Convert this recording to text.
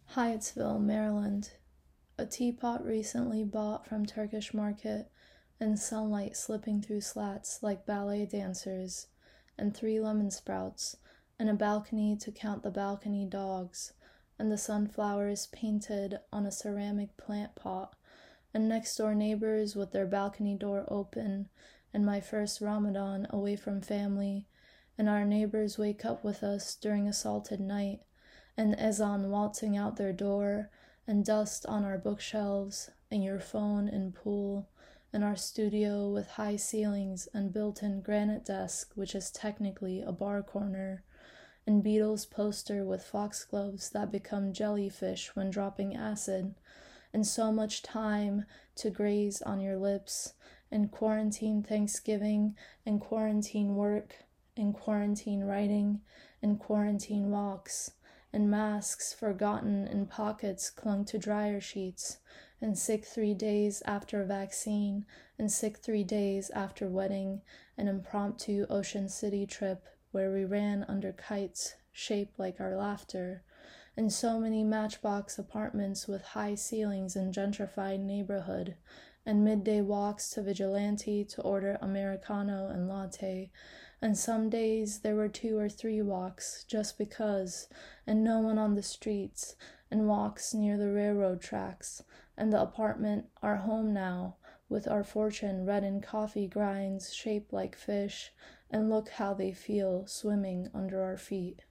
Hyattsville, Maryland. A teapot recently bought from Turkish market, and sunlight slipping through slats like ballet dancers, and 3 lemon sprouts, and a balcony to count the balcony dogs, and the sunflowers painted on a ceramic plant pot, and next-door neighbors with their balcony door open, and my first Ramadan away from family, and our neighbors wake up with us during a salted night, and Ezan waltzing out their door, and dust on our bookshelves, and your phone in pool, and our studio with high ceilings and built-in granite desk, which is technically a bar corner, and Beatles poster with foxgloves that become jellyfish when dropping acid, and so much time to graze on your lips, and quarantine Thanksgiving, and quarantine work, and quarantine writing, and quarantine walks, and masks forgotten in pockets clung to dryer sheets, and sick 3 days after vaccine, and sick 3 days after wedding, an impromptu Ocean City trip where we ran under kites shaped like our laughter, and so many matchbox apartments with high ceilings in gentrified neighborhood, and midday walks to Vigilante to order Americano and latte, and some days there were 2 or 3 walks, just because, and no one on the streets, and walks near the railroad tracks, and the apartment, our home now, with our fortune read in coffee grinds shaped like fish, and look how they feel swimming under our feet.